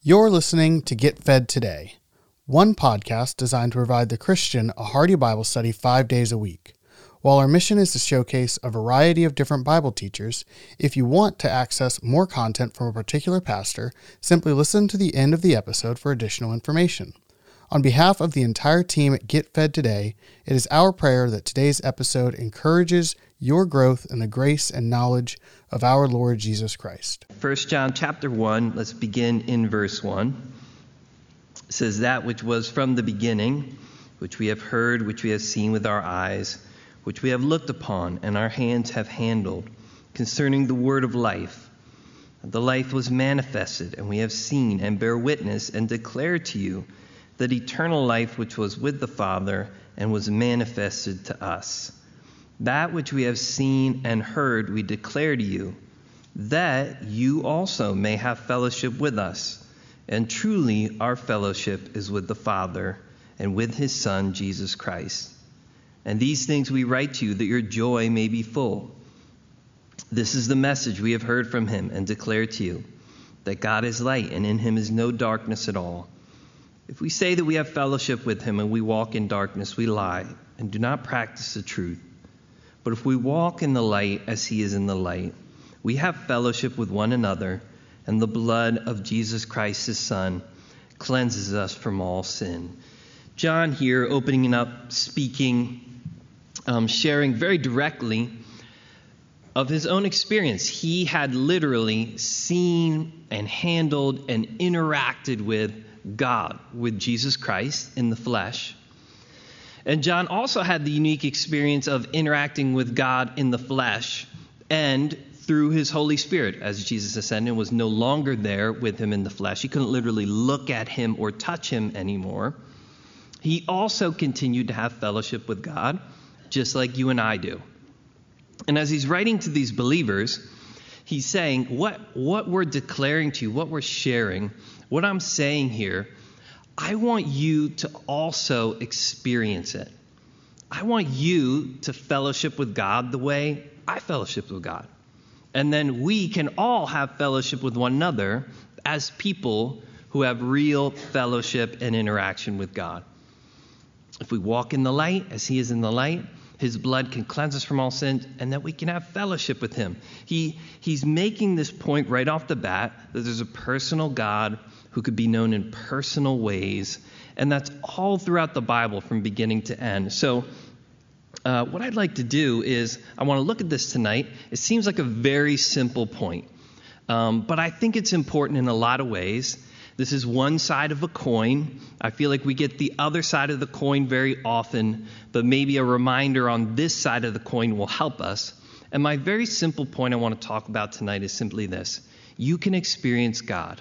You're listening to Get Fed Today, one podcast designed to provide the Christian a hearty Bible study 5 days a week. While our mission is to showcase a variety of different Bible teachers, if you want to access more content from a particular pastor, simply listen to the end of the episode for additional information. On behalf of the entire team at Get Fed Today, it is our prayer that today's episode encourages your growth in the grace and knowledge of our Lord Jesus Christ. 1 John chapter 1, let's begin in verse 1. It says, "That which was from the beginning, which we have heard, which we have seen with our eyes, which we have looked upon, and our hands have handled, concerning the word of life. The life was manifested, and we have seen and bear witness and declare to you that eternal life which was with the Father and was manifested to us. That which we have seen and heard we declare to you, that you also may have fellowship with us. And truly our fellowship is with the Father and with his Son, Jesus Christ. And these things we write to you, that your joy may be full. This is the message we have heard from him and declare to you, that God is light, and in him is no darkness at all. If we say that we have fellowship with him and we walk in darkness, we lie and do not practice the truth. But if we walk in the light as he is in the light, we have fellowship with one another, and the blood of Jesus Christ, his Son, cleanses us from all sin." John here opening up, speaking, sharing very directly of his own experience. He had literally seen and handled and interacted with God, with Jesus Christ in the flesh. And John also had the unique experience of interacting with God in the flesh and through his Holy Spirit. As Jesus ascended and was no longer there with him in the flesh, he couldn't literally look at him or touch him anymore. He also continued to have fellowship with God, just like you and I do. And as he's writing to these believers, he's saying, what we're declaring to you, what we're sharing, what I'm saying here, I want you to also experience it. I want you to fellowship with God the way I fellowship with God. And then we can all have fellowship with one another as people who have real fellowship and interaction with God. If we walk in the light as he is in the light, his blood can cleanse us from all sin, and that we can have fellowship with him. He's making this point right off the bat that there's a personal God who could be known in personal ways, and that's all throughout the Bible from beginning to end. So what I'd like to do is I want to look at this tonight. It seems like a very simple point, but I think it's important in a lot of ways. This is one side of a coin. I feel like we get the other side of the coin very often, but maybe a reminder on this side of the coin will help us. And my very simple point I want to talk about tonight is simply this. You can experience God.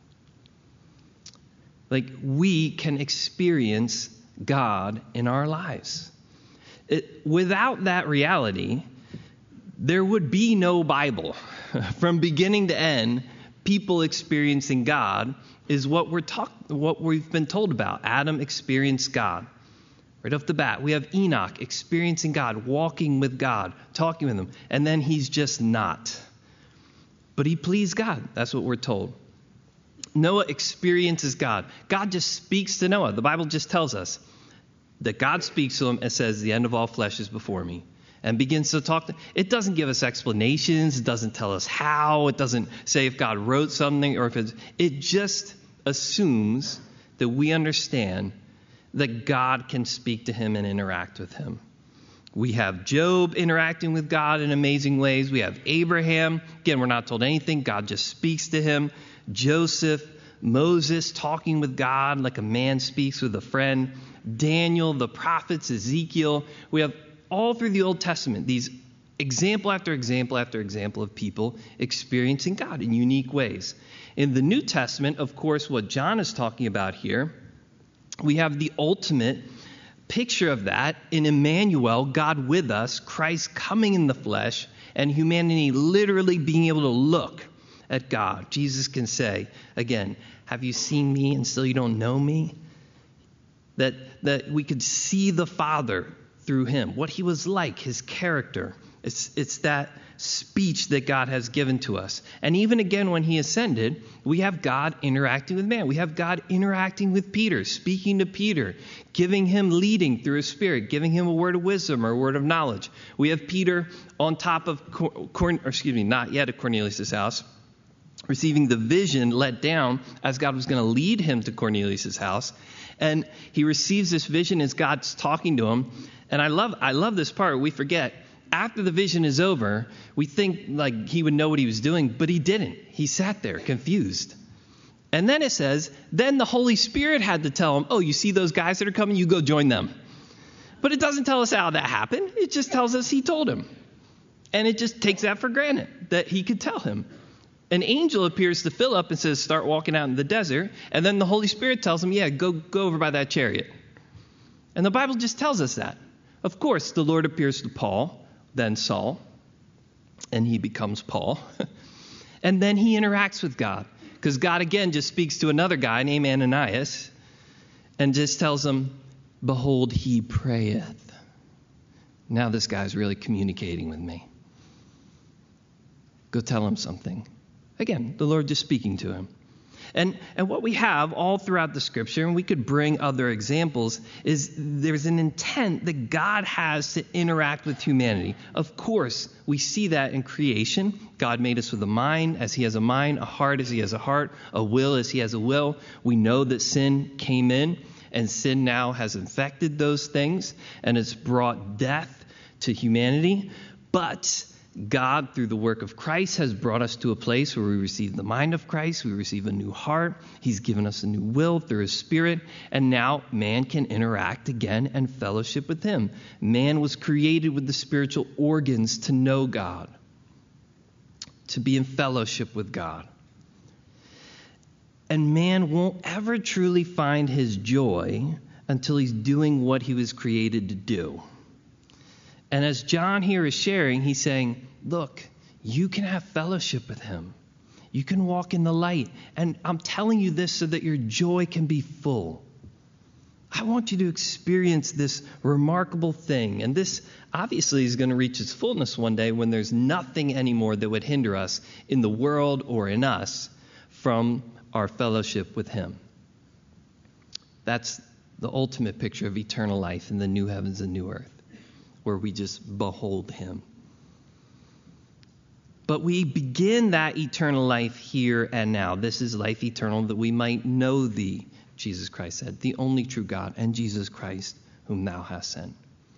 Like, we can experience God in our lives. Without that reality, there would be no Bible. From beginning to end, people experiencing God is what we've been told about. Adam experienced God. Right off the bat, we have Enoch experiencing God, walking with God, talking with him, and then he's just not. But he pleased God. That's what we're told. Noah experiences God. God just speaks to Noah. The Bible just tells us that God speaks to him and says, "The end of all flesh is before me," and begins to talk. It doesn't give us explanations. It doesn't tell us how. It doesn't say if God wrote something or if it just assumes that we understand that God can speak to him and interact with him. We have Job interacting with God in amazing ways. We have Abraham. Again, we're not told anything. God just speaks to him. Joseph, Moses talking with God like a man speaks with a friend. Daniel, the prophets, Ezekiel. We have all through the Old Testament these example after example after example of people experiencing God in unique ways. In the New Testament, of course, what John is talking about here, we have the ultimate picture of that in Emmanuel, God with us, Christ coming in the flesh, and humanity literally being able to look at God. Jesus can say, again, "Have you seen me and still you don't know me?" That we could see the Father through him, what he was like, his character. It's that speech that God has given to us. And even again, when he ascended, we have God interacting with man. We have God interacting with Peter, speaking to Peter, giving him leading through his Spirit, giving him a word of wisdom or a word of knowledge. We have Peter on top of, not yet at Cornelius' house, receiving the vision let down as God was going to lead him to Cornelius' house. And he receives this vision as God's talking to him. And I love this part. We forget. After the vision is over, we think like he would know what he was doing, but he didn't. He sat there confused. And then it says, then the Holy Spirit had to tell him, oh, you see those guys that are coming? You go join them. But it doesn't tell us how that happened. It just tells us he told him. And it just takes that for granted that he could tell him. An angel appears to Philip and says, start walking out in the desert. And then the Holy Spirit tells him, yeah, go over by that chariot. And the Bible just tells us that. Of course, the Lord appears to Paul, then Saul, and he becomes Paul. And then he interacts with God, because God again just speaks to another guy named Ananias and just tells him, behold, he prayeth. Now this guy's really communicating with me. Go tell him something. Again, the Lord just speaking to him. And what we have all throughout the Scripture, and we could bring other examples, is there's an intent that God has to interact with humanity. Of course, we see that in creation. God made us with a mind as he has a mind, a heart as he has a heart, a will as he has a will. We know that sin came in, and sin now has infected those things, and it's brought death to humanity. But God, through the work of Christ, has brought us to a place where we receive the mind of Christ. We receive a new heart. He's given us a new will through his Spirit. And now man can interact again and fellowship with him. Man was created with the spiritual organs to know God, to be in fellowship with God. And man won't ever truly find his joy until he's doing what he was created to do. And as John here is sharing, he's saying, look, you can have fellowship with him. You can walk in the light. And I'm telling you this so that your joy can be full. I want you to experience this remarkable thing. And this obviously is going to reach its fullness one day when there's nothing anymore that would hinder us in the world or in us from our fellowship with him. That's the ultimate picture of eternal life in the new heavens and new earth, where we just behold him. But we begin that eternal life here and now. This is life eternal, that we might know thee, Jesus Christ said, the only true God, and Jesus Christ, whom thou hast sent.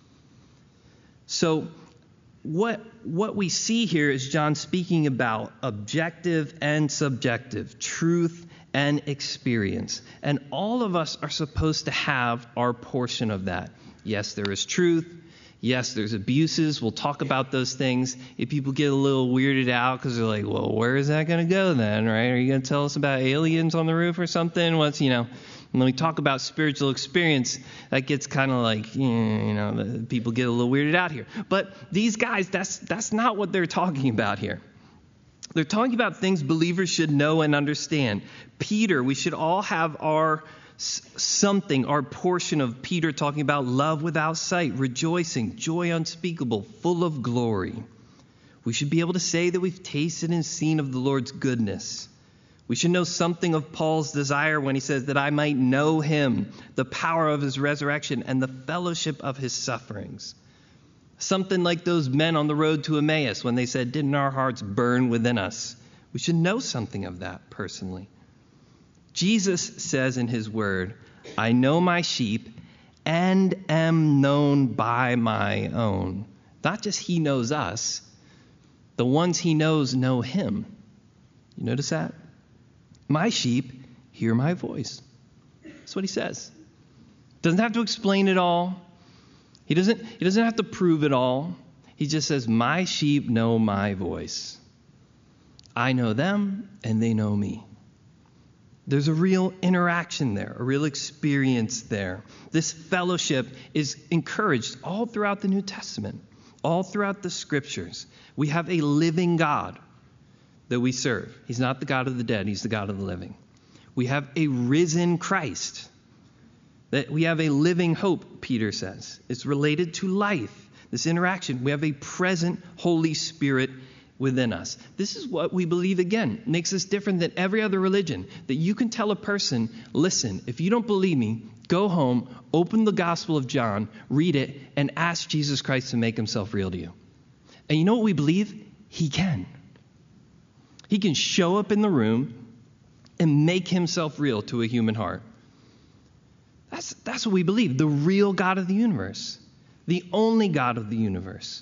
So what we see here is John speaking about objective and subjective, truth and experience. And all of us are supposed to have our portion of that. Yes, there is truth. Yes, there's abuses. We'll talk about those things. If people get a little weirded out because they're like, well, where is that going to go then, right? Are you going to tell us about aliens on the roof or something? When we talk about spiritual experience, that gets kind of like, people get a little weirded out here. But these guys, that's not what they're talking about here. They're talking about things believers should know and understand. Peter, we should all have our portion of Peter talking about love without sight, rejoicing, joy unspeakable, full of glory. We should be able to say that we've tasted and seen of the Lord's goodness. We should know something of Paul's desire when he says that I might know him, the power of his resurrection and the fellowship of his sufferings. Something like those men on the road to Emmaus when they said, didn't our hearts burn within us? We should know something of that personally. Jesus says in his word, I know my sheep and am known by my own. Not just he knows us. The ones he knows know him. You notice that? My sheep hear my voice. That's what he says. Doesn't have to explain it all. He doesn't have to prove it all. He just says, my sheep know my voice. I know them and they know me. There's a real interaction there, a real experience there. This fellowship is encouraged all throughout the New Testament, all throughout the Scriptures. We have a living God that we serve. He's not the God of the dead. He's the God of the living. We have a risen Christ. That we have a living hope, Peter says. It's related to life. this interaction. We have a present Holy Spirit within us. This is what we believe, again, makes us different than every other religion. That you can tell a person, listen, if you don't believe me, go home, open the Gospel of John, read it, and ask Jesus Christ to make himself real to you. And you know what we believe? He can. He can show up in the room and make himself real to a human heart. That's what we believe. The real God of the universe. The only God of the universe.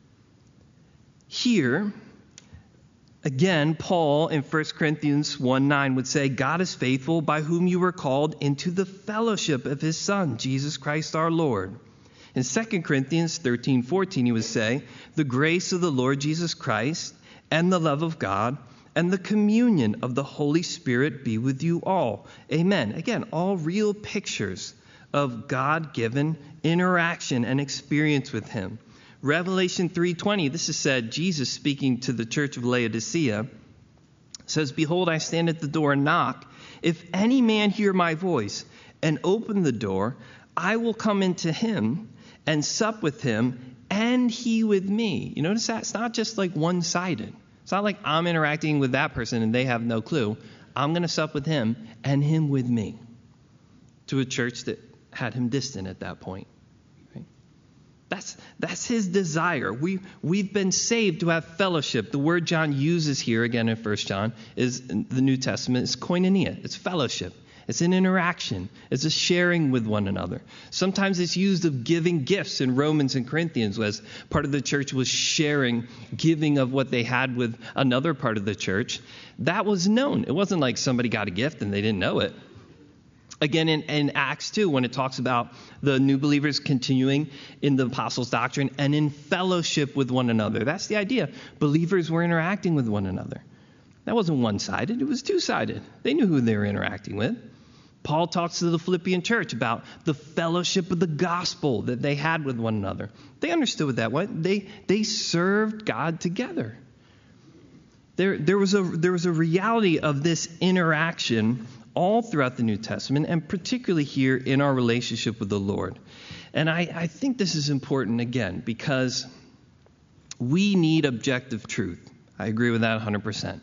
Here, again, Paul in 1 Corinthians 1:9 would say, God is faithful, by whom you were called into the fellowship of his Son, Jesus Christ our Lord. In 2 Corinthians 13:14, he would say, the grace of the Lord Jesus Christ and the love of God and the communion of the Holy Spirit be with you all. Amen. Again, all real pictures of God-given interaction and experience with him. Revelation 3:20, this is said, Jesus speaking to the church of Laodicea, says, behold, I stand at the door and knock. If any man hear my voice and open the door, I will come into him and sup with him and he with me. You notice that? It's not just like one-sided. It's not like I'm interacting with that person and they have no clue. I'm going to sup with him and him with me. To a church that had him distant at that point. That's his desire. We've been saved to have fellowship. The word John uses here, again in 1 John, is in the New Testament, is koinonia. It's fellowship. It's an interaction. It's a sharing with one another. Sometimes it's used of giving gifts in Romans and Corinthians, as part of the church was sharing, giving of what they had with another part of the church. That was known. It wasn't like somebody got a gift and they didn't know it. Again, in Acts 2, when it talks about the new believers continuing in the apostles' doctrine and in fellowship with one another. That's the idea. Believers were interacting with one another. That wasn't one-sided. It was two-sided. They knew who they were interacting with. Paul talks to the Philippian church about the fellowship of the gospel that they had with one another. They understood what that was. They served God together. There was a reality of this interaction all throughout the New Testament, and particularly here in our relationship with the Lord. And I think this is important, again, because we need objective truth. I agree with that 100%.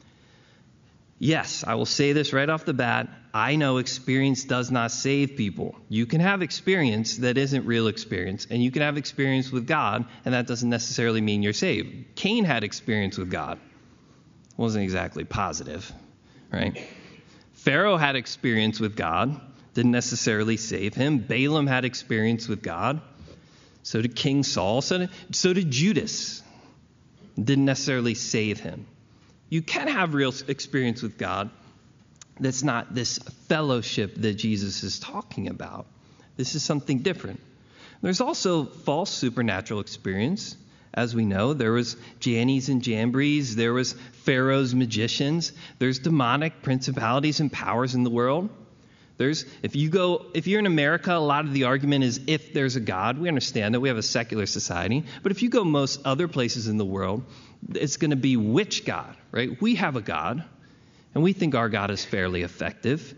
Yes, I will say this right off the bat. I know experience does not save people. You can have experience that isn't real experience, and you can have experience with God, and that doesn't necessarily mean you're saved. Cain had experience with God. It wasn't exactly positive, right? Pharaoh had experience with God, didn't necessarily save him. Balaam had experience with God. So did King Saul. So did Judas. Didn't necessarily save him. You can have real experience with God that's not this fellowship that Jesus is talking about. This is something different. There's also false supernatural experience. As we know, there was Jannes and Jambres, there was Pharaoh's magicians, there's demonic principalities and powers in the world. If you're in America, a lot of the argument is if there's a God. We understand that we have a secular society. But if you go most other places in the world, it's going to be which God, right? We have a God, and we think our God is fairly effective.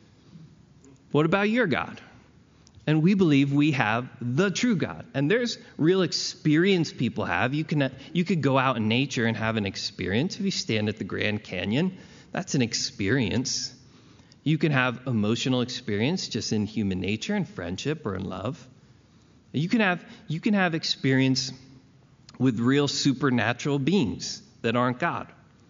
What about your God? And we believe we have the true God. And there's real experience people have. You could go out in nature and have an experience. If you stand at the Grand Canyon, that's an experience. You can have emotional experience just in human nature and friendship or in love. You can have experience with real supernatural beings that aren't God.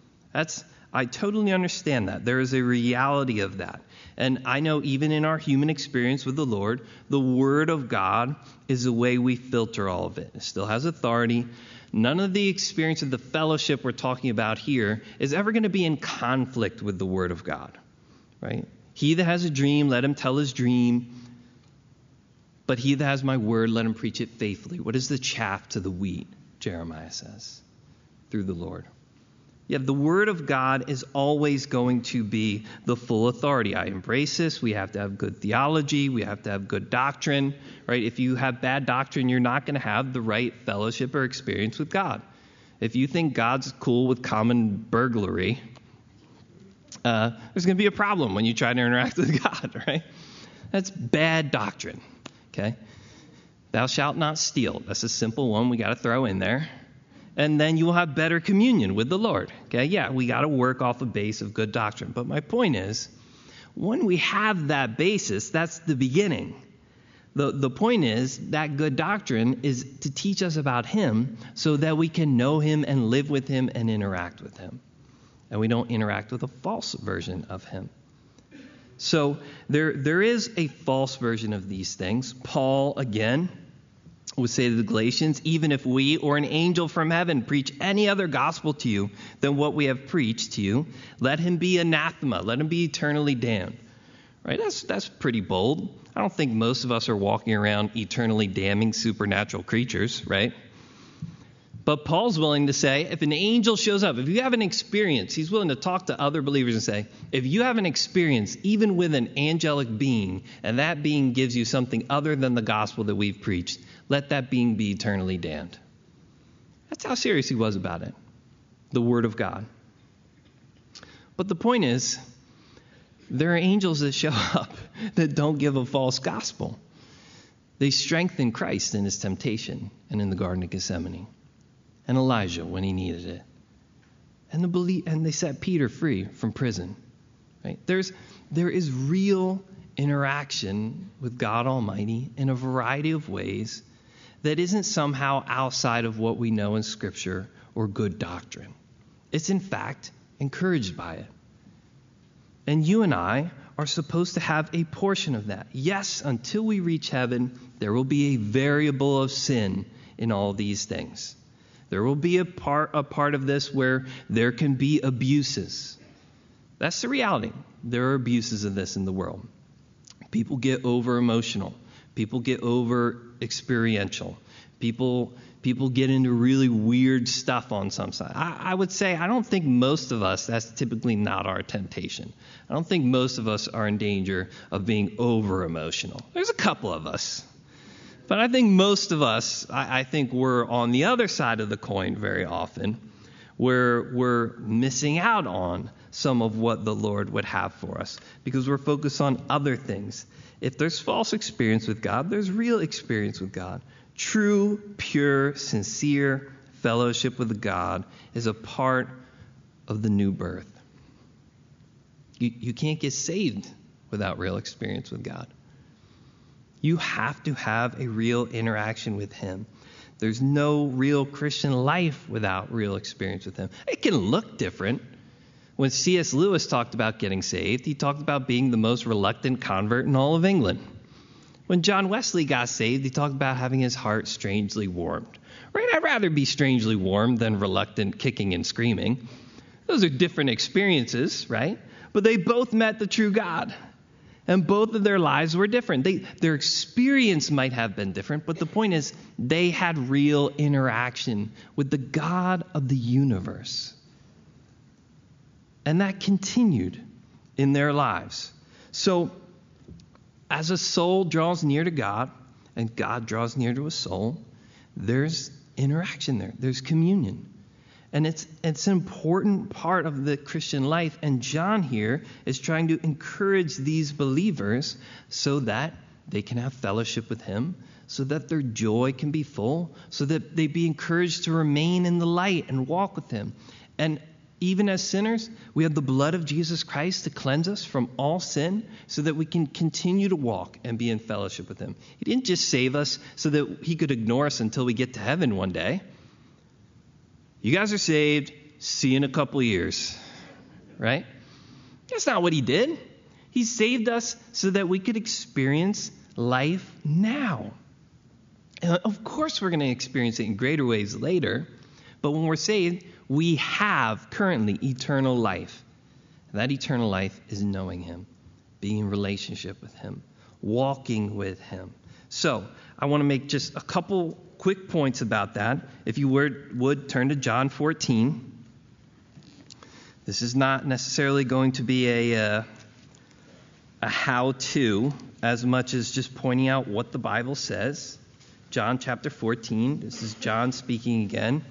I totally understand that. There is a reality of that. And I know even in our human experience with the Lord, the Word of God is the way we filter all of it. It still has authority. None of the experience of the fellowship we're talking about here is ever going to be in conflict with the Word of God, right? He that has a dream, let him tell his dream. But he that has my word, let him preach it faithfully. What is the chaff to the wheat, Jeremiah says, through the Lord. Yeah, the Word of God is always going to be the full authority. I embrace this. We have to have good theology. We have to have good doctrine, right? If you have bad doctrine, you're not going to have the right fellowship or experience with God. If you think God's cool with common burglary, there's going to be a problem when you try to interact with God, right? That's bad doctrine, okay? Thou shalt not steal. That's a simple one we got to throw in there. And then you will have better communion with the Lord. Okay, yeah, we got to work off a base of good doctrine. But my point is, when we have that basis, that's the beginning. The point is that good doctrine is to teach us about him so that we can know him and live with him and interact with him. And we don't interact with a false version of him. So there is a false version of these things. Paul, again, would say to the Galatians, even if we or an angel from heaven preach any other gospel to you than what we have preached to you, let him be anathema, let him be eternally damned. Right? That's pretty bold. I don't think most of us are walking around eternally damning supernatural creatures, right? But Paul's willing to say, if an angel shows up, if you have an experience, he's willing to talk to other believers and say, if you have an experience, even with an angelic being, and that being gives you something other than the gospel that we've preached, let that being be eternally damned. That's how serious he was about it, the Word of God. But the point is, there are angels that show up that don't give a false gospel. They strengthen Christ in his temptation and in the Garden of Gethsemane, and Elijah when he needed it, and they set Peter free from prison. Right? There is real interaction with God Almighty in a variety of ways that isn't somehow outside of what we know in Scripture or good doctrine. It's in fact encouraged by it. And you and I are supposed to have a portion of that. Yes, until we reach heaven, there will be a variable of sin in all these things. There will be a part of this where there can be abuses. That's the reality. There are abuses of this in the world. People get over emotional. People get over experiential. People get into really weird stuff on some side. I would say I don't think most of us, that's typically not our temptation. I don't think most of us are in danger of being over emotional. There's a couple of us. But I think most of us, I think we're on the other side of the coin very often, where we're missing out on some of what the Lord would have for us because we're focused on other things. If there's false experience with God, there's real experience with God. True, pure, sincere fellowship with God is a part of the new birth. You can't get saved without real experience with God. You have to have a real interaction with him. There's no real Christian life without real experience with him. It can look different. When C.S. Lewis talked about getting saved, he talked about being the most reluctant convert in all of England. When John Wesley got saved, he talked about having his heart strangely warmed. Right? I'd rather be strangely warmed than reluctant kicking and screaming. Those are different experiences, right? But they both met the true God. And both of their lives were different. Their experience might have been different, but the point is they had real interaction with the God of the universe. And that continued in their lives. So as a soul draws near to God and God draws near to a soul, there's interaction there. There's communion. And it's an important part of the Christian life. And John here is trying to encourage these believers so that they can have fellowship with him, so that their joy can be full, so that they be encouraged to remain in the light and walk with him. And even as sinners, we have the blood of Jesus Christ to cleanse us from all sin so that we can continue to walk and be in fellowship with him. He didn't just save us so that he could ignore us until we get to heaven one day. You guys are saved. See you in a couple of years. Right? That's not what he did. He saved us so that we could experience life now. And of course, we're going to experience it in greater ways later. But when we're saved, we have currently eternal life. And that eternal life is knowing him, being in relationship with him, walking with him. So I want to make just a couple quick points about that. If you would turn to John 14. This is not necessarily going to be a how-to as much as just pointing out what the Bible says. John chapter 14. This is John speaking again.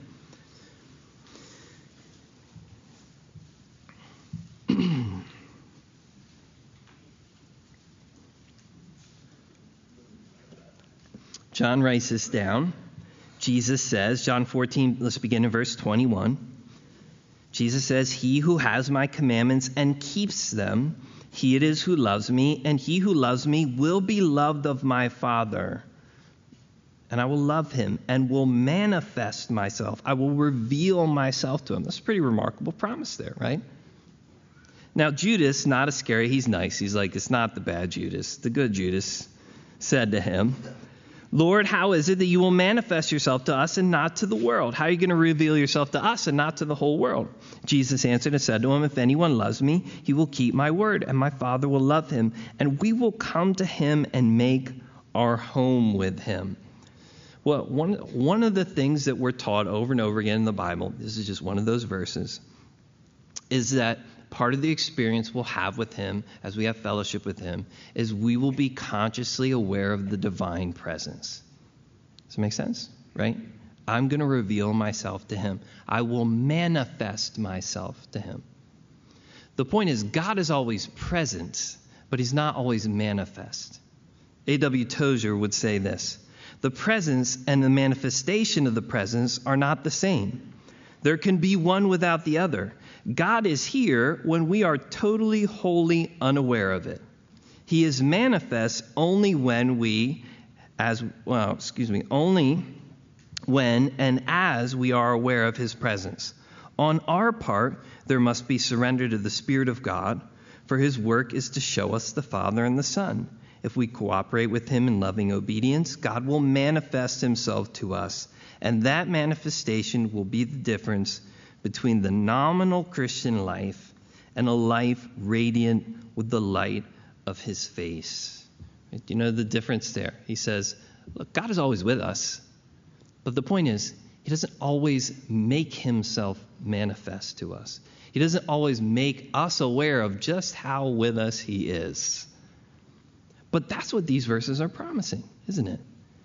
John writes this down. Jesus says, John 14, let's begin in verse 21. Jesus says, "He who has my commandments and keeps them, he it is who loves me, and he who loves me will be loved of my Father. And I will love him and will manifest myself. I will reveal myself to him." That's a pretty remarkable promise there, right? Now, Judas, not Iscariot, he's nice. He's like, it's not the bad Judas. The good Judas said to him, "Lord, how is it that you will manifest yourself to us and not to the world? How are you going to reveal yourself to us and not to the whole world?" Jesus answered and said to him, "If anyone loves me, he will keep my word, and my Father will love him, and we will come to him and make our home with him." Well, one of the things that we're taught over and over again in the Bible, this is just one of those verses, is that part of the experience we'll have with him as we have fellowship with him is we will be consciously aware of the divine presence. Does that make sense? Right? I'm going to reveal myself to him. I will manifest myself to him. The point is, God is always present, but he's not always manifest. A.W. Tozer would say this: "The presence and the manifestation of the presence are not the same. There can be one without the other. God is here when we are totally, wholly unaware of it. He is manifest only only when and as we are aware of his presence. On our part, there must be surrender to the Spirit of God, for his work is to show us the Father and the Son. If we cooperate with him in loving obedience, God will manifest himself to us, and that manifestation will be the difference between the nominal Christian life and a life radiant with the light of his face." Do you know the difference there? He says, look, God is always with us. But the point is, he doesn't always make himself manifest to us. He doesn't always make us aware of just how with us he is. But that's what these verses are promising, isn't it?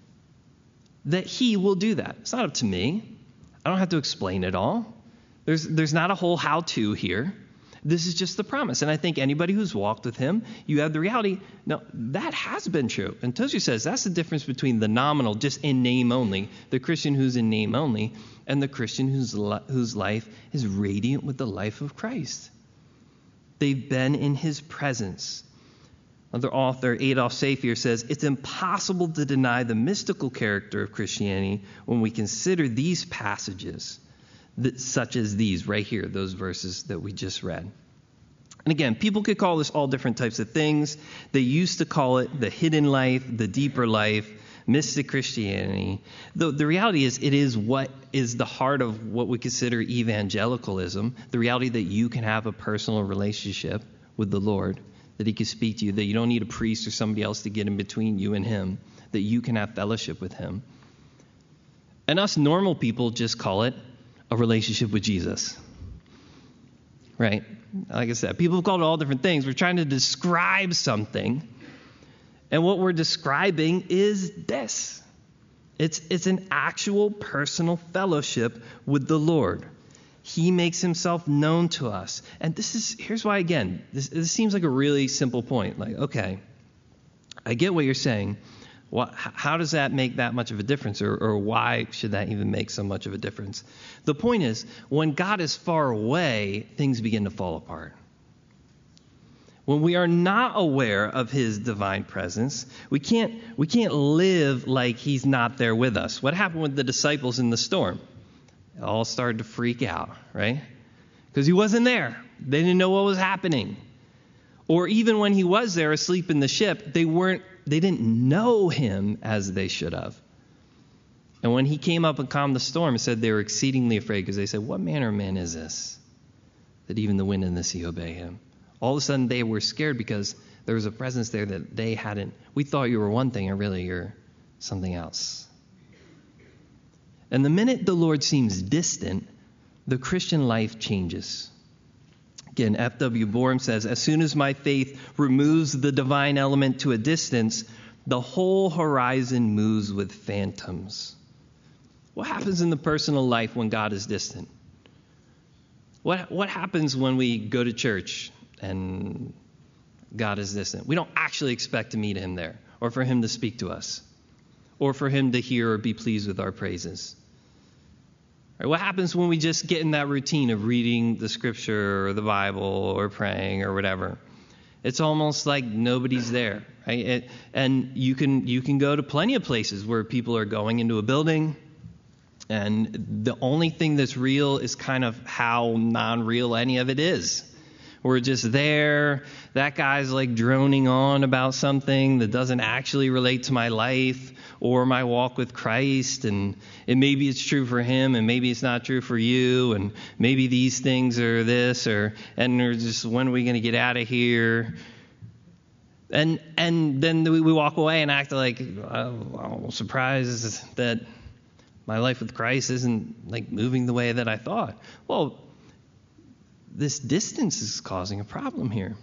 That he will do that. It's not up to me. I don't have to explain it all. There's not a whole how-to here. This is just the promise. And I think anybody who's walked with him, you have the reality. No, that has been true. And Tozer says that's the difference between the nominal, just in name only, the Christian who's in name only, and the Christian whose life is radiant with the life of Christ. They've been in his presence. Another author, Adolf Safier, says, "It's impossible to deny the mystical character of Christianity when we consider these passages, such as these right here, those verses that we just read." And again, people could call this all different types of things. They used to call it the hidden life, the deeper life, mystic Christianity. The reality is, it is what is the heart of what we consider evangelicalism, the reality that you can have a personal relationship with the Lord, that he can speak to you, that you don't need a priest or somebody else to get in between you and him, that you can have fellowship with him. And us normal people just call it a relationship with Jesus. Right? Like I said, people have called it all different things. We're trying to describe something. And what we're describing is this. It's an actual personal fellowship with the Lord. He makes himself known to us. And here's why, again, this seems like a really simple point. Like, okay, I get what you're saying. How does that make that much of a difference? Or why should that even make so much of a difference? The point is, when God is far away, things begin to fall apart. When we are not aware of his divine presence, we can't live like he's not there with us. What happened with the disciples in the storm? They all started to freak out, right? Because he wasn't there. They didn't know what was happening. Or even when he was there asleep in the ship, they didn't know him as they should have. And when he came up and calmed the storm, it said they were exceedingly afraid, because they said, "What manner of man is this, that even the wind and the sea obey him?" All of a sudden they were scared because there was a presence there that they hadn't. We thought you were one thing, and really you're something else. And the minute the Lord seems distant, the Christian life changes. Again, F.W. Borum says, "As soon as my faith removes the divine element to a distance, the whole horizon moves with phantoms." What happens in the personal life when God is distant? What happens when we go to church and God is distant? We don't actually expect to meet him there or for him to speak to us. or for him to hear or be pleased with our praises? Right? What happens when we just get in that routine of reading the scripture or the Bible or praying or whatever? It's almost like nobody's there, right? And you can go to plenty of places where people are going into a building, and the only thing that's real is kind of how non-real any of it is. We're just there. That guy's like droning on about something that doesn't actually relate to my life or my walk with Christ. And maybe it's true for him, and maybe it's not true for you. And maybe these things are this, and they're just, when are we going to get out of here? And then we walk away and act like, I'm surprised that my life with Christ isn't like moving the way that I thought. Well, this distance is causing a problem here.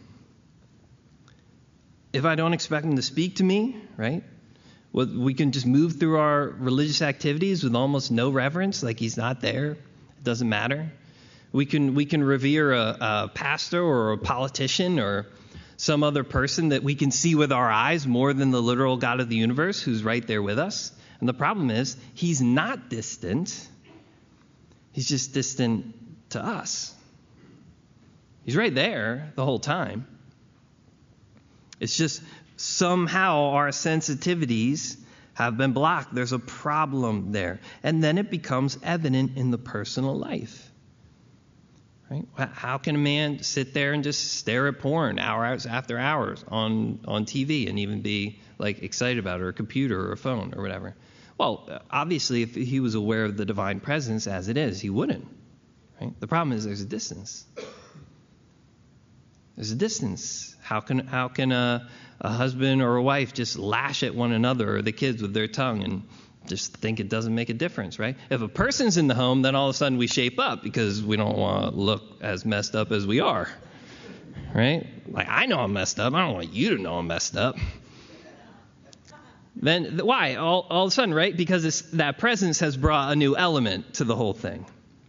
If I don't expect him to speak to me, right? Well, we can just move through our religious activities with almost no reverence, like he's not there. It doesn't matter. We can revere a pastor or a politician or some other person that we can see with our eyes more than the literal God of the universe who's right there with us. And the problem is, he's not distant. He's just distant to us. He's right there the whole time. It's just somehow our sensitivities have been blocked. There's a problem there. And then it becomes evident in the personal life. Right? How can a man sit there and just stare at porn hours after hours on TV and even be like excited about it, or a computer or a phone or whatever? Well, obviously, if he was aware of the divine presence as it is, he wouldn't. Right? The problem is there's a distance. There's a distance. How can a husband or a wife just lash at one another or the kids with their tongue and just think it doesn't make a difference, right? If a person's in the home, then all of a sudden we shape up because we don't want to look as messed up as we are, right? Like, I know I'm messed up. I don't want you to know I'm messed up. Then why? All of a sudden, right? Because that presence has brought a new element to the whole thing.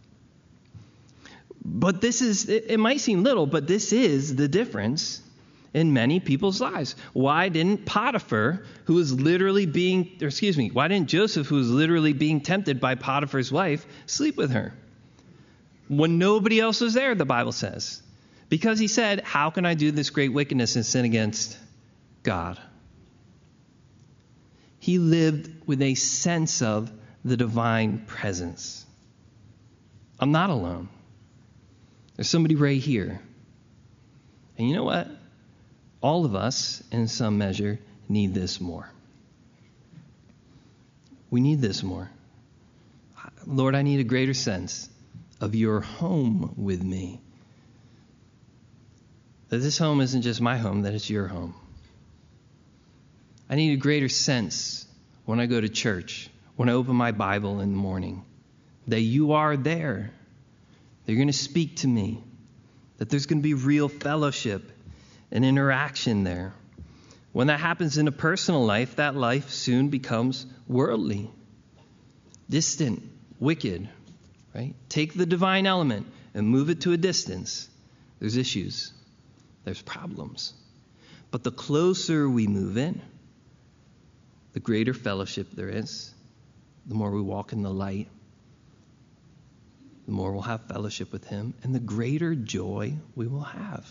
But it might seem little, but this is the difference in many people's lives. Why didn't Joseph, who was literally being tempted by Potiphar's wife, sleep with her? When nobody else was there, the Bible says. Because he said, how can I do this great wickedness and sin against God? He lived with a sense of the divine presence. I'm not alone. There's somebody right here. And you know what? All of us, in some measure, need this more. We need this more. Lord, I need a greater sense of your home with me. That this home isn't just my home, that it's your home. I need a greater sense when I go to church, when I open my Bible in the morning, that you are there. That you're going to speak to me. That there's going to be real fellowship and interaction there. When that happens in a personal life, that life soon becomes worldly, distant, wicked, right? Take the divine element and move it to a distance. There's issues. There's problems. But the closer we move it, the greater fellowship there is, the more we walk in the light, the more we'll have fellowship with him, and the greater joy we will have.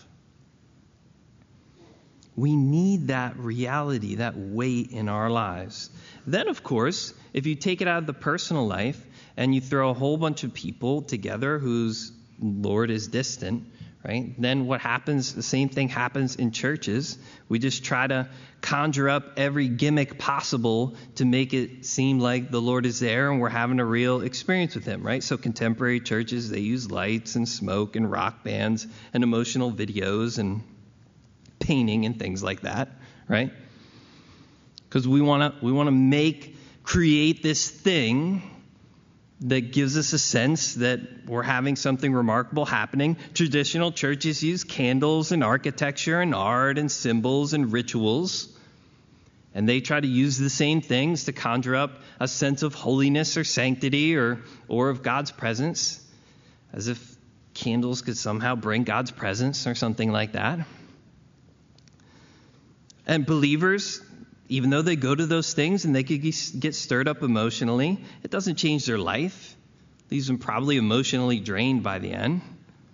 We need that reality, that weight in our lives. Then, of course, if you take it out of the personal life and you throw a whole bunch of people together whose Lord is distant, right? Then what happens, the same thing happens in churches. We just try to conjure up every gimmick possible to make it seem like the Lord is there and we're having a real experience with him, right? So contemporary churches, they use lights and smoke and rock bands and emotional videos and painting and things like that, right? Because we want to create this thing that gives us a sense that we're having something remarkable happening. Traditional churches use candles and architecture and art and symbols and rituals. And they try to use the same things to conjure up a sense of holiness or sanctity or of God's presence, as if candles could somehow bring God's presence or something like that. And believers, Even though they go to those things and they could get stirred up emotionally, it doesn't change their life. Leaves them probably emotionally drained by the end.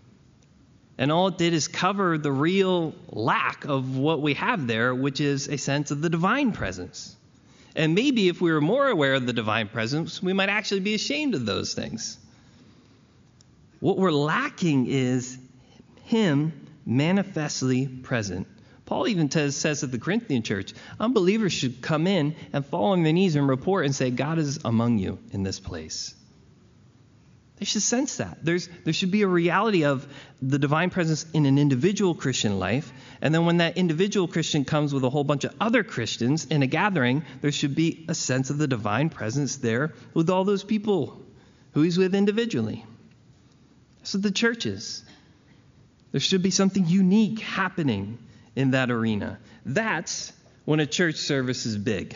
And all it did is cover the real lack of what we have there, which is a sense of the divine presence. And maybe if we were more aware of the divine presence, we might actually be ashamed of those things. What we're lacking is him manifestly present. Paul even says at the Corinthian church, unbelievers should come in and fall on their knees and report and say, God is among you in this place. They should sense that. There should be a reality of the divine presence in an individual Christian life. And then when that individual Christian comes with a whole bunch of other Christians in a gathering, there should be a sense of the divine presence there with all those people who he's with individually. So the church is. There should be something unique happening in that arena. That's when a church service is big.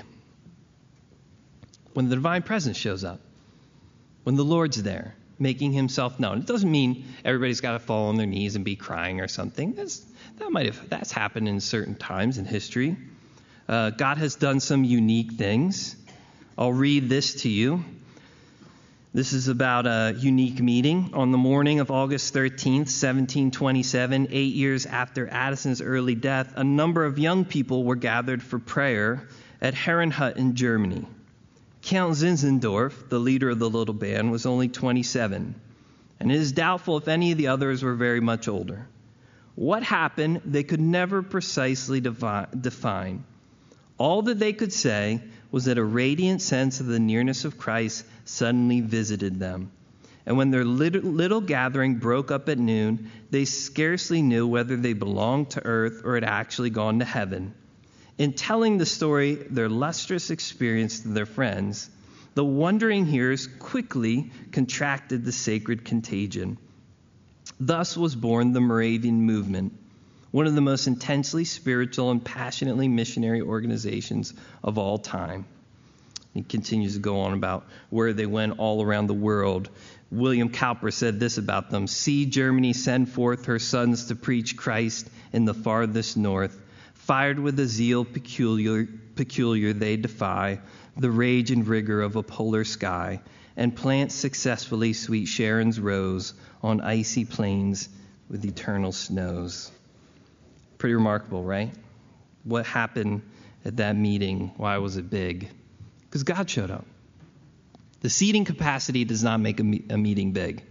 When the divine presence shows up. When the Lord's there, making himself known. It doesn't mean everybody's got to fall on their knees and be crying or something. That's happened in certain times in history. God has done some unique things. I'll read this to you. This is about a unique meeting. On the morning of August 13th, 1727, 8 years after Addison's early death, a number of young people were gathered for prayer at Herrenhut in Germany. Count Zinzendorf, the leader of the little band, was only 27, and it is doubtful if any of the others were very much older. What happened, they could never precisely define. All that they could say was that a radiant sense of the nearness of Christ suddenly visited them. And when their little gathering broke up at noon, they scarcely knew whether they belonged to earth or had actually gone to heaven. In telling the story, their lustrous experience to their friends, the wondering hearers quickly contracted the sacred contagion. Thus was born the Moravian movement, one of the most intensely spiritual and passionately missionary organizations of all time. He continues to go on about where they went all around the world. William Cowper said this about them: "See Germany send forth her sons to preach Christ in the farthest north. Fired with a zeal peculiar, they defy the rage and rigor of a polar sky, and plant successfully sweet Sharon's rose on icy plains with eternal snows." Pretty remarkable, right? What happened at that meeting? Why was it big? Because God showed up. The seating capacity does not make a meeting big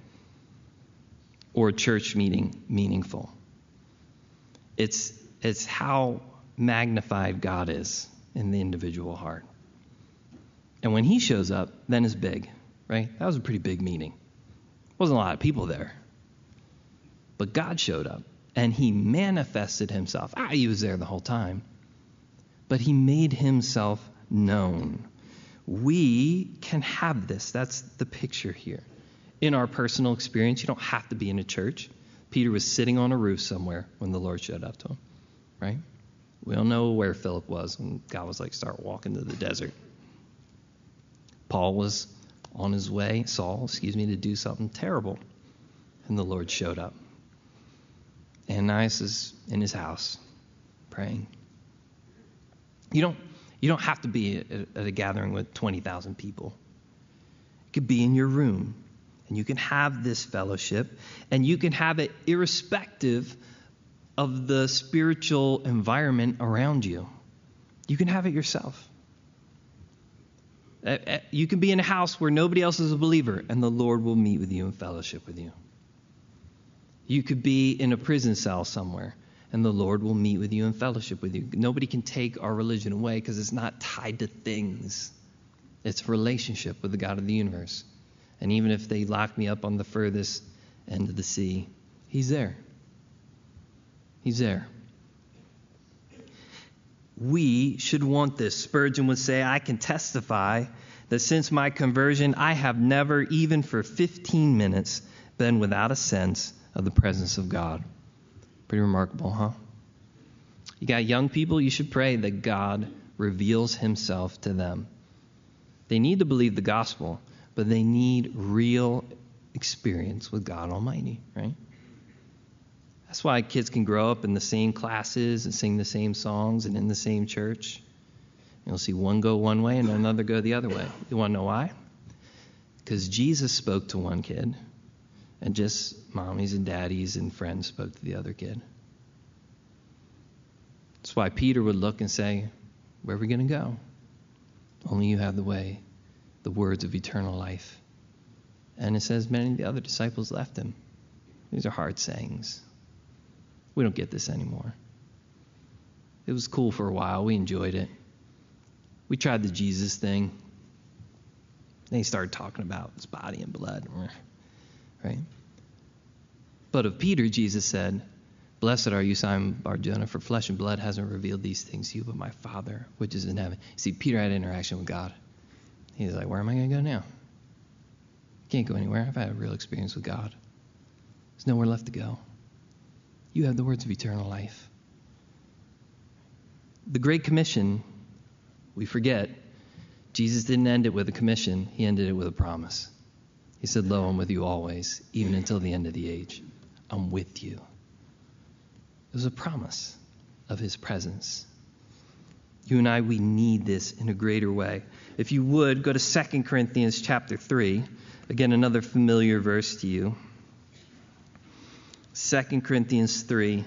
or a church meeting meaningful. It's how magnified God is in the individual heart. And when he shows up, then it's big, right? That was a pretty big meeting. Wasn't a lot of people there. But God showed up, and he manifested himself. He was there the whole time. But he made himself known. We can have this. That's the picture here. In our personal experience, you don't have to be in a church. Peter was sitting on a roof somewhere when the Lord showed up to him, right? We don't know where Philip was when God was like, start walking to the desert. Paul was on his way, to do something terrible, and the Lord showed up. Ananias is in his house praying. You don't have to be at a gathering with 20,000 people. You could be in your room. And you can have this fellowship, and you can have it irrespective of the spiritual environment around you. You can have it yourself. You can be in a house where nobody else is a believer, and the Lord will meet with you and fellowship with you. You could be in a prison cell somewhere, and the Lord will meet with you and fellowship with you. Nobody can take our religion away because it's not tied to things. It's a relationship with the God of the universe. And even if they lock me up on the furthest end of the sea, he's there. He's there. We should want this. Spurgeon would say, I can testify that since my conversion, I have never, even for 15 minutes, been without a sense of the presence of God. Pretty remarkable, huh? You got young people, you should pray that God reveals himself to them. They need to believe the gospel, but they need real experience with God Almighty, right? That's why kids can grow up in the same classes and sing the same songs and in the same church. You'll see one go one way and another go the other way. You want to know why? Because Jesus spoke to one kid, and just mommies and daddies and friends spoke to the other kid. That's why Peter would look and say, where are we going to go? Only you have the way, the words of eternal life. And it says many of the other disciples left him. These are hard sayings. We don't get this anymore. It was cool for a while. We enjoyed it. We tried the Jesus thing. Then he started talking about his body and blood. Right? But of Peter, Jesus said, blessed are you, Simon Bar-Jonah, for flesh and blood hasn't revealed these things to you, but my Father, which is in heaven. See, Peter had an interaction with God. He's like, where am I going to go now? Can't go anywhere. I've had a real experience with God. There's nowhere left to go. You have the words of eternal life. The Great Commission, we forget, Jesus didn't end it with a commission. He ended it with a promise. He said, lo, I'm with you always, even until the end of the age. I'm with you. It was a promise of his presence. You and I, we need this in a greater way. If you would, go to 2 Corinthians chapter 3. Again, another familiar verse to you. 2 Corinthians 3.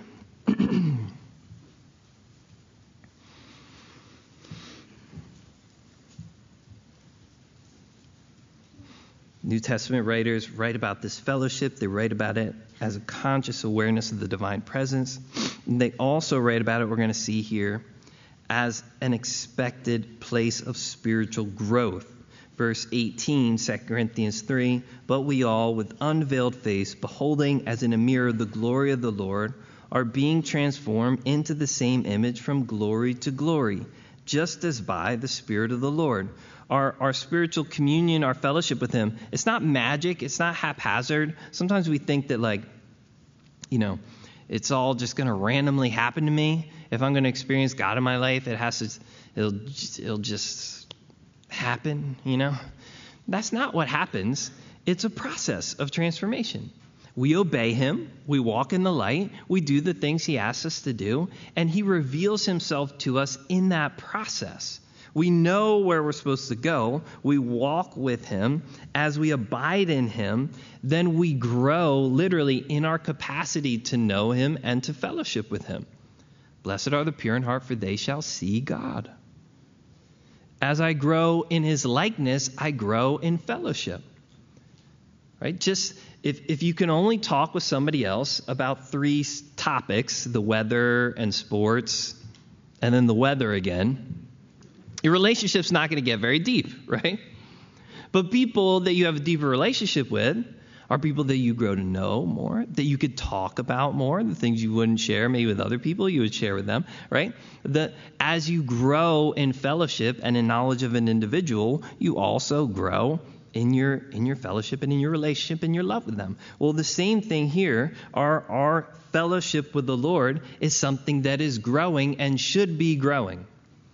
New Testament writers write about this fellowship. They write about it as a conscious awareness of the divine presence. And they also write about it, we're going to see here, as an expected place of spiritual growth. Verse 18, 2 Corinthians 3, but we all, with unveiled face, beholding as in a mirror the glory of the Lord, are being transformed into the same image from glory to glory, just as by the Spirit of the Lord. Our spiritual communion, our fellowship with him, it's not magic. It's not haphazard. Sometimes we think that, it's all just going to randomly happen to me. If I'm going to experience God in my life, it'll just happen, That's not what happens. It's a process of transformation. We obey him. We walk in the light. We do the things he asks us to do. And he reveals himself to us in that process. We know where we're supposed to go. We walk with him. As we abide in him, then we grow literally in our capacity to know him and to fellowship with him. Blessed are the pure in heart, for they shall see God. As I grow in his likeness, I grow in fellowship. Right? Just if you can only talk with somebody else about 3 topics, the weather and sports, and then the weather again, your relationship's not going to get very deep, right? But people that you have a deeper relationship with are people that you grow to know more, that you could talk about more, the things you wouldn't share maybe with other people, you would share with them, right? As you grow in fellowship and in knowledge of an individual, you also grow in your fellowship and in your relationship and your love with them. Well, the same thing here, our fellowship with the Lord is something that is growing and should be growing.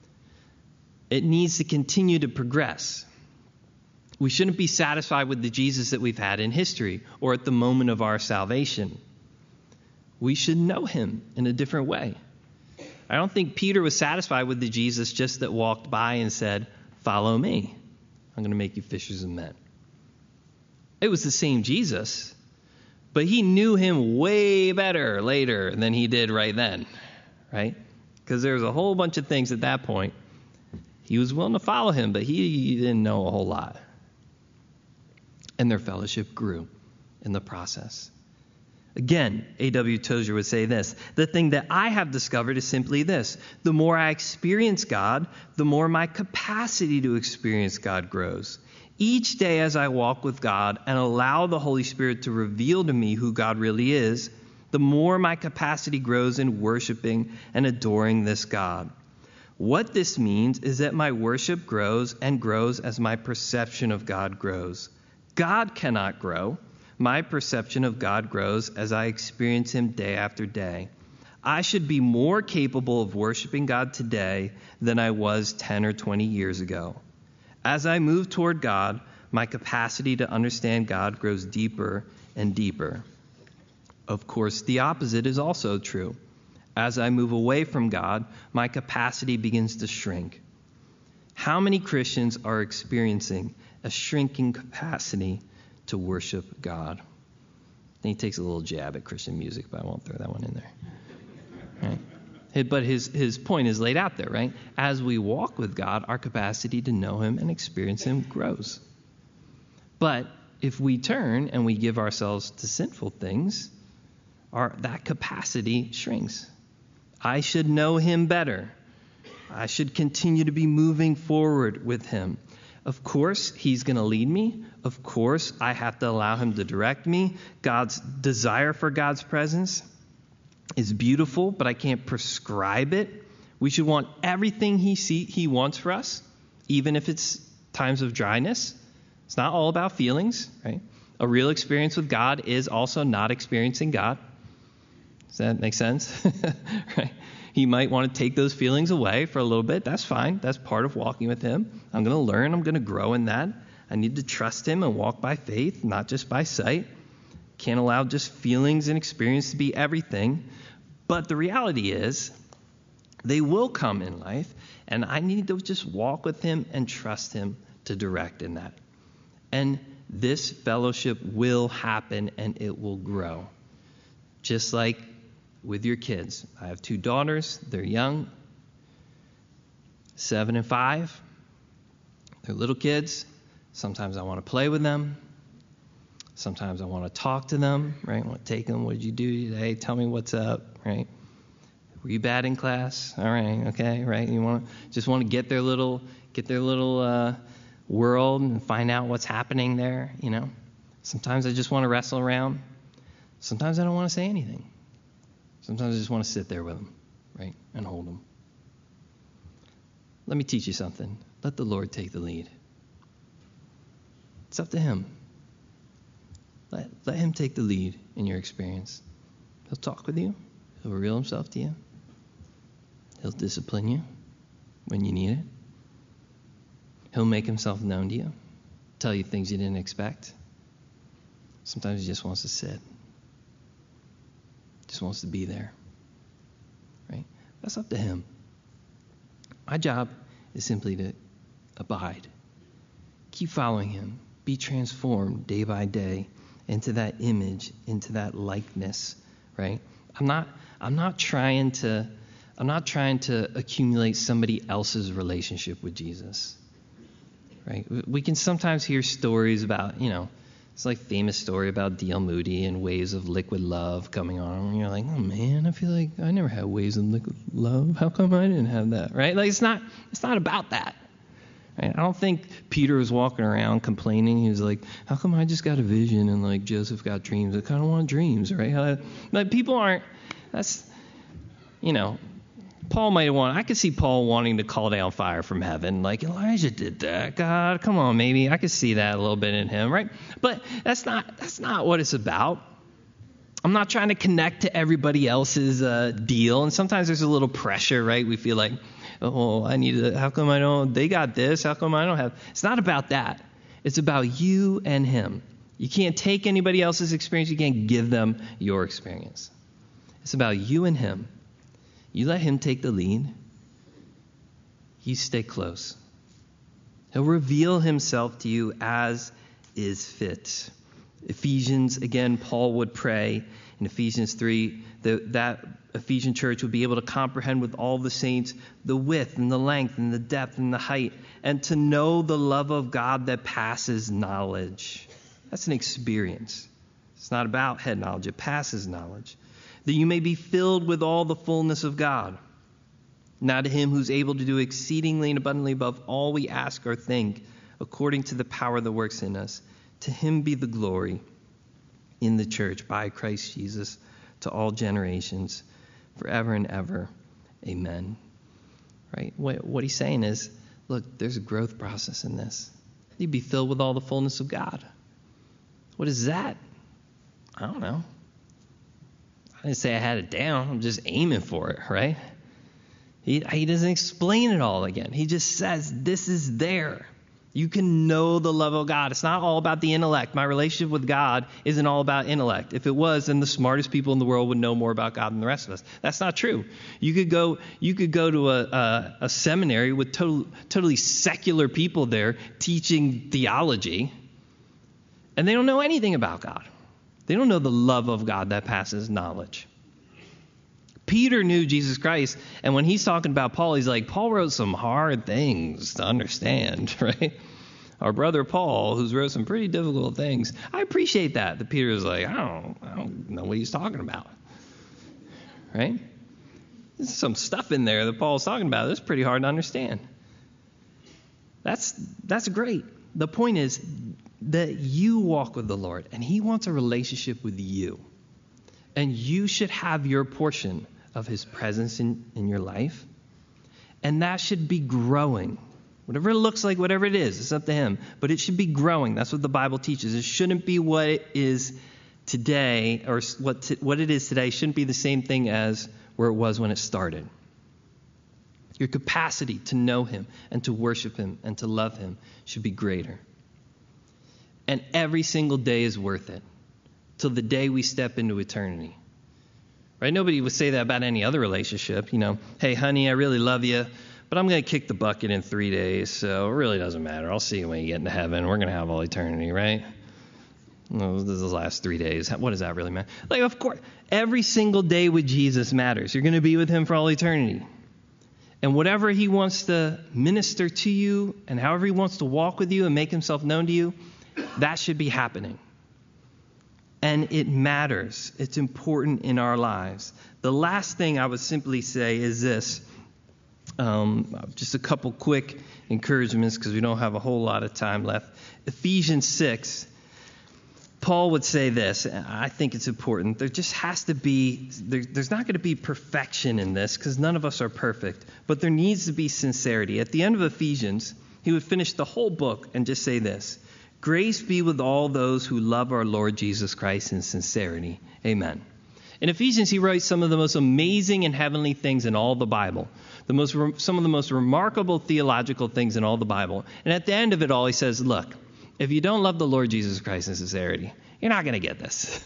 It needs to continue to progress. We shouldn't be satisfied with the Jesus that we've had in history or at the moment of our salvation. We should know him in a different way. I don't think Peter was satisfied with the Jesus just that walked by and said, follow me. I'm going to make you fishers of men. It was the same Jesus, but he knew him way better later than he did right then, right? Because there was a whole bunch of things at that point. He was willing to follow him, but he didn't know a whole lot. And their fellowship grew in the process. Again, A.W. Tozer would say this: the thing that I have discovered is simply this: the more I experience God, the more my capacity to experience God grows. Each day as I walk with God and allow the Holy Spirit to reveal to me who God really is, the more my capacity grows in worshiping and adoring this God. What this means is that my worship grows and grows as my perception of God grows. God cannot grow. My perception of God grows as I experience him day after day. I should be more capable of worshiping God today than I was 10 or 20 years ago. As I move toward God, my capacity to understand God grows deeper and deeper. Of course, the opposite is also true. As I move away from God, my capacity begins to shrink. How many Christians are experiencing a shrinking capacity to worship God? Then he takes a little jab at Christian music, but I won't throw that one in there. Right? But his point is laid out there, right? As we walk with God, our capacity to know him and experience him grows. But if we turn and we give ourselves to sinful things, that capacity shrinks. I should know him better. I should continue to be moving forward with him. Of course, he's going to lead me. Of course, I have to allow him to direct me. God's desire for God's presence is beautiful, but I can't prescribe it. We should want everything he wants for us, even if it's times of dryness. It's not all about feelings, right? A real experience with God is also not experiencing God. Does that make sense? Right? He might want to take those feelings away for a little bit. That's fine. That's part of walking with him. I'm going to learn. I'm going to grow in that. I need to trust him and walk by faith, not just by sight. Can't allow just feelings and experience to be everything. But the reality is, they will come in life, and I need to just walk with him and trust him to direct in that. And this fellowship will happen, and it will grow. Just like with your kids. I have 2 daughters. They're young, 7 and 5. They're little kids. Sometimes I want to play with them. Sometimes I want to talk to them, right? I want to take them. What did you do today? Tell me what's up, right? Were you bad in class? All right, okay, right? You want to get their little world and find out what's happening there, you know? Sometimes I just want to wrestle around. Sometimes I don't want to say anything. Sometimes I just want to sit there with them, right, and hold them. Let me teach you something. Let the Lord take the lead. It's up to him. Let him take the lead in your experience. He'll talk with you. He'll reveal himself to you. He'll discipline you when you need it. He'll make himself known to you, tell you things you didn't expect. Sometimes he just wants to sit. Just wants to be there, right? That's up to him. My job is simply to abide. Keep following him. Be transformed day by day into that image, into that likeness, right? I'm not trying to accumulate somebody else's relationship with Jesus, right? We can sometimes hear stories about, it's like famous story about D.L. Moody and waves of liquid love coming on. And you're like, oh man, I feel like I never had waves of liquid love. How come I didn't have that, right? Like it's not about that. Right? I don't think Peter was walking around complaining. He was like, how come I just got a vision and like Joseph got dreams? I kind of want dreams, right? Like people aren't, Paul might want, I could see Paul wanting to call down fire from heaven. Like Elijah did that. God, come on, maybe. I could see that a little bit in him, right? But that's not what it's about. I'm not trying to connect to everybody else's deal. And sometimes there's a little pressure, right? We feel like, oh, how come they got this? How come I don't have? It's not about that. It's about you and him. You can't take anybody else's experience. You can't give them your experience. It's about you and him. You let him take the lead. You stay close. He'll reveal himself to you as is fit. Ephesians, again, Paul would pray in Ephesians 3 that Ephesian church would be able to comprehend with all the saints the width and the length and the depth and the height, and to know the love of God that passes knowledge. That's an experience. It's not about head knowledge. It passes knowledge. That you may be filled with all the fullness of God. Now to him who's able to do exceedingly and abundantly above all we ask or think, according to the power that works in us. To him be the glory in the church by Christ Jesus to all generations, forever and ever. Amen. Right? What he's saying is, look, there's a growth process in this. You'd be filled with all the fullness of God. What is that? I don't know. I didn't say I had it down. I'm just aiming for it, right? He doesn't explain it all again. He just says, this is there. You can know the love of God. It's not all about the intellect. My relationship with God isn't all about intellect. If it was, then the smartest people in the world would know more about God than the rest of us. That's not true. You could go to a seminary with totally secular people there teaching theology, and they don't know anything about God. They don't know the love of God that passes knowledge. Peter knew Jesus Christ, and when he's talking about Paul, he's like, Paul wrote some hard things to understand, right? Our brother Paul, who's wrote some pretty difficult things. I appreciate that Peter was like, I don't know what he's talking about, right? There's some stuff in there that Paul's talking about that's pretty hard to understand. That's great. The point is that you walk with the Lord, and he wants a relationship with you. And you should have your portion of his presence in your life. And that should be growing. Whatever it looks like, whatever it is, it's up to him. But it should be growing. That's what the Bible teaches. It shouldn't be what it is today, or what it is today shouldn't be the same thing as where it was when it started. Your capacity to know him and to worship him and to love him should be greater. And every single day is worth it till the day we step into eternity. Right? Nobody would say that about any other relationship. Hey, honey, I really love you, but I'm going to kick the bucket in 3 days, so it really doesn't matter. I'll see you when you get into heaven. We're going to have all eternity, right? No, this is the last 3 days. What does that really matter? Like, of course, every single day with Jesus matters. You're going to be with him for all eternity. And whatever he wants to minister to you and however he wants to walk with you and make himself known to you, that should be happening. And it matters. It's important in our lives. The last thing I would simply say is this. Just a couple quick encouragements because we don't have a whole lot of time left. Ephesians 6, Paul would say this. I think it's important. There just has to be, there's not going to be perfection in this because none of us are perfect. But there needs to be sincerity. At the end of Ephesians, he would finish the whole book and just say this. Grace be with all those who love our Lord Jesus Christ in sincerity. Amen. In Ephesians, he writes some of the most amazing and heavenly things in all the Bible. Some of the most remarkable theological things in all the Bible. And at the end of it all, he says, look, if you don't love the Lord Jesus Christ in sincerity, you're not going to get this.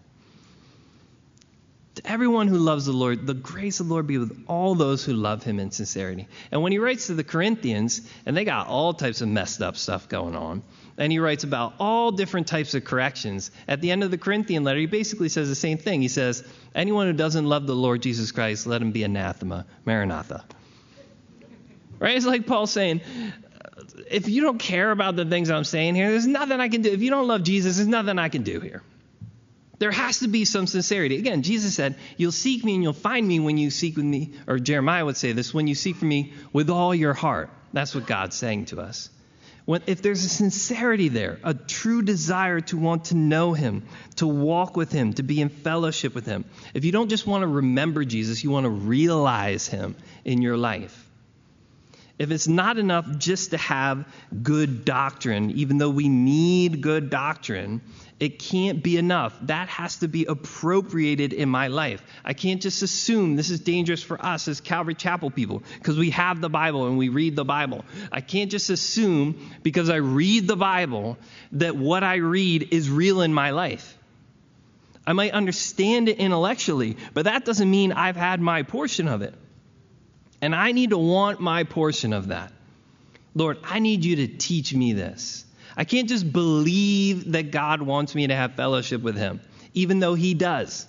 To everyone who loves the Lord, the grace of the Lord be with all those who love him in sincerity. And when he writes to the Corinthians, and they got all types of messed up stuff going on, and he writes about all different types of corrections. At the end of the Corinthian letter, he basically says the same thing. He says, anyone who doesn't love the Lord Jesus Christ, let him be anathema, Maranatha. Right? It's like Paul saying, if you don't care about the things I'm saying here, there's nothing I can do. If you don't love Jesus, there's nothing I can do here. There has to be some sincerity. Again, Jesus said, you'll seek me and you'll find me when you seek with me, or Jeremiah would say this, when you seek for me with all your heart. That's what God's saying to us. If there's a sincerity there, a true desire to want to know him, to walk with him, to be in fellowship with him. If you don't just want to remember Jesus, you want to realize him in your life. If it's not enough just to have good doctrine, even though we need good doctrine, it can't be enough. That has to be appropriated in my life. I can't just assume this is dangerous for us as Calvary Chapel people because we have the Bible and we read the Bible. I can't just assume because I read the Bible that what I read is real in my life. I might understand it intellectually, but that doesn't mean I've had my portion of it. And I need to want my portion of that. Lord, I need you to teach me this. I can't just believe that God wants me to have fellowship with him, even though he does.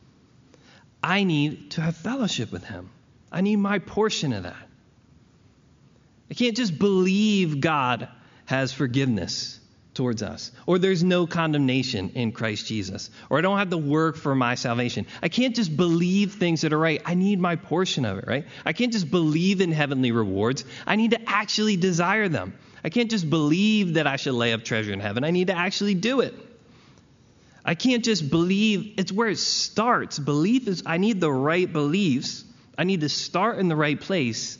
I need to have fellowship with him. I need my portion of that. I can't just believe God has forgiveness towards us, or there's no condemnation in Christ Jesus, or I don't have to work for my salvation. I can't just believe things that are right. I need my portion of it, right? I can't just believe in heavenly rewards. I need to actually desire them. I can't just believe that I should lay up treasure in heaven. I need to actually do it. I can't just believe. It's where it starts. Belief is, I need the right beliefs. I need to start in the right place.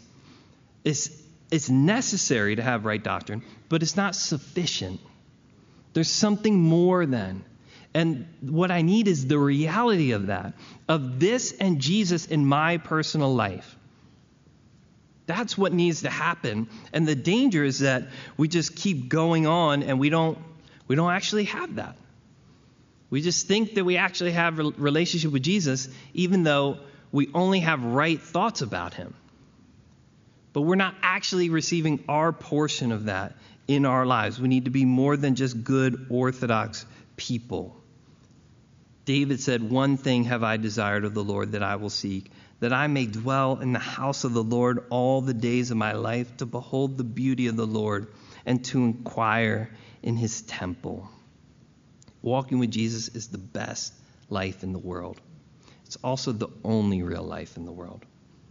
It's necessary to have right doctrine, but it's not sufficient. There's something more than. And what I need is the reality of that, of this and Jesus in my personal life. That's what needs to happen. And the danger is that we just keep going on and we don't actually have that. We just think that we actually have a relationship with Jesus, even though we only have right thoughts about him. But we're not actually receiving our portion of that in our lives. We need to be more than just good Orthodox people. David said, "One thing have I desired of the Lord that I will seek, that I may dwell in the house of the Lord all the days of my life, to behold the beauty of the Lord and to inquire in his temple." Walking with Jesus is the best life in the world. It's also the only real life in the world.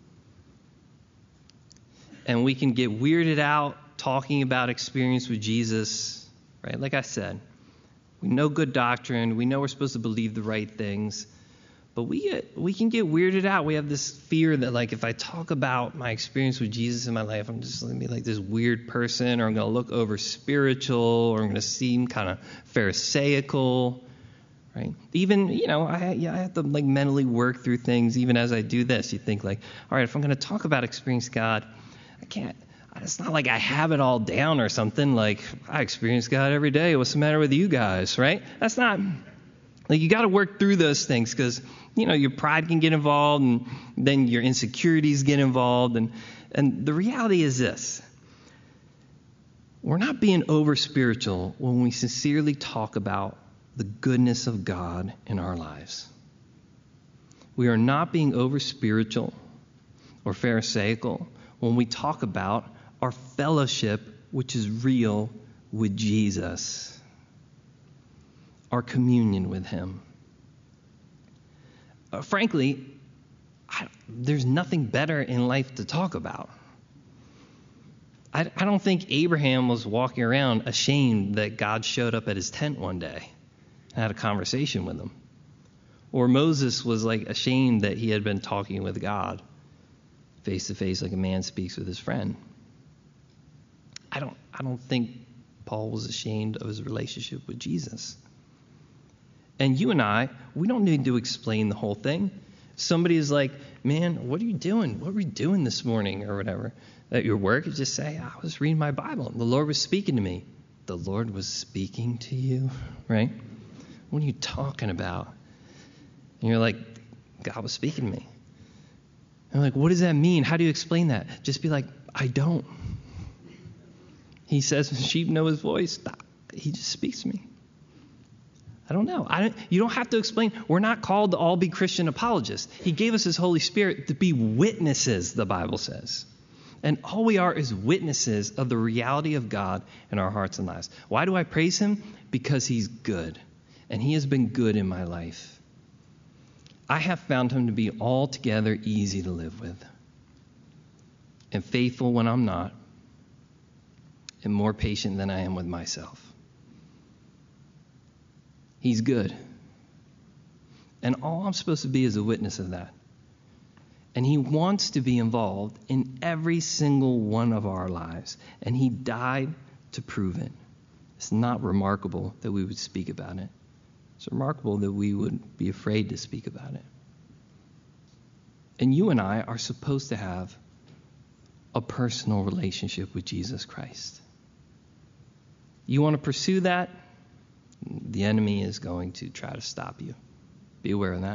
And we can get weirded out talking about experience with Jesus, right? Like I said, we know good doctrine. We know we're supposed to believe the right things. But we can get weirded out. We have this fear that, like, if I talk about my experience with Jesus in my life, I'm just going to be like this weird person, or I'm going to look over spiritual, or I'm going to seem kind of pharisaical, right? Even, I have to like mentally work through things even as I do this. You think like, all right, if I'm going to talk about experience God, I can't. It's not like I have it all down or something. Like, I experience God every day. What's the matter with you guys, right? That's not. Like, you got to work through those things because, your pride can get involved and then your insecurities get involved. And the reality is this. We're not being over spiritual when we sincerely talk about the goodness of God in our lives. We are not being over spiritual or pharisaical when we talk about our fellowship, which is real, with Jesus. Our communion with him. Frankly, there's nothing better in life to talk about. I don't think Abraham was walking around ashamed that God showed up at his tent one day and had a conversation with him. Or Moses was like ashamed that he had been talking with God face to face like a man speaks with his friend. I don't think Paul was ashamed of his relationship with Jesus. And you and I, we don't need to explain the whole thing. Somebody is like, "Man, what are you doing? What were you doing this morning?" or whatever. At your work, you just say, "I was reading my Bible. The Lord was speaking to me." The Lord was speaking to you, right? What are you talking about? And you're like, "God was speaking to me." And I'm like, "What does that mean? How do you explain that?" Just be like, "I don't." He says, "Sheep know his voice." He just speaks to me. I don't know. You don't have to explain. We're not called to all be Christian apologists. He gave us his Holy Spirit to be witnesses, the Bible says. And all we are is witnesses of the reality of God in our hearts and lives. Why do I praise him? Because he's good. And he has been good in my life. I have found him to be altogether easy to live with. And faithful when I'm not. And more patient than I am with myself. He's good. And all I'm supposed to be is a witness of that. And he wants to be involved in every single one of our lives. And he died to prove it. It's not remarkable that we would speak about it. It's remarkable that we would be afraid to speak about it. And you and I are supposed to have a personal relationship with Jesus Christ. You want to pursue that? The enemy is going to try to stop you. Be aware of that.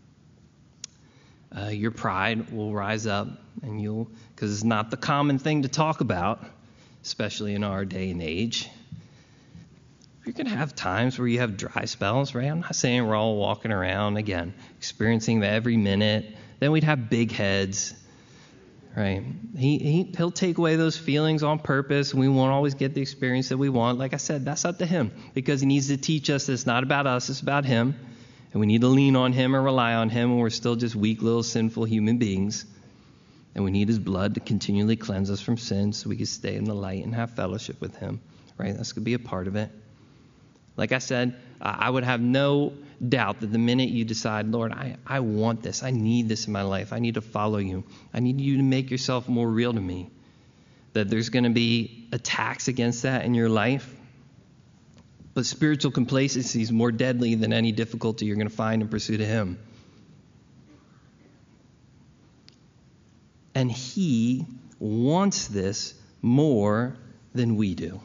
Your pride will rise up, and because it's not the common thing to talk about, especially in our day and age. You're going to have times where you have dry spells, right? I'm not saying we're all walking around, again, experiencing that every minute. Then we'd have big heads, right? He'll take away those feelings on purpose, and we won't always get the experience that we want. Like I said, that's up to him, because he needs to teach us that it's not about us, it's about him. And we need to lean on him and rely on him when we're still just weak, little, sinful human beings. And we need his blood to continually cleanse us from sin so we can stay in the light and have fellowship with him, right? That's going to be a part of it. Like I said, I would have no doubt that the minute you decide, "Lord, I want this. I need this in my life. I need to follow you. I need you to make yourself more real to me," that there's going to be attacks against that in your life. But spiritual complacency is more deadly than any difficulty you're going to find in pursuit of him. And he wants this more than we do.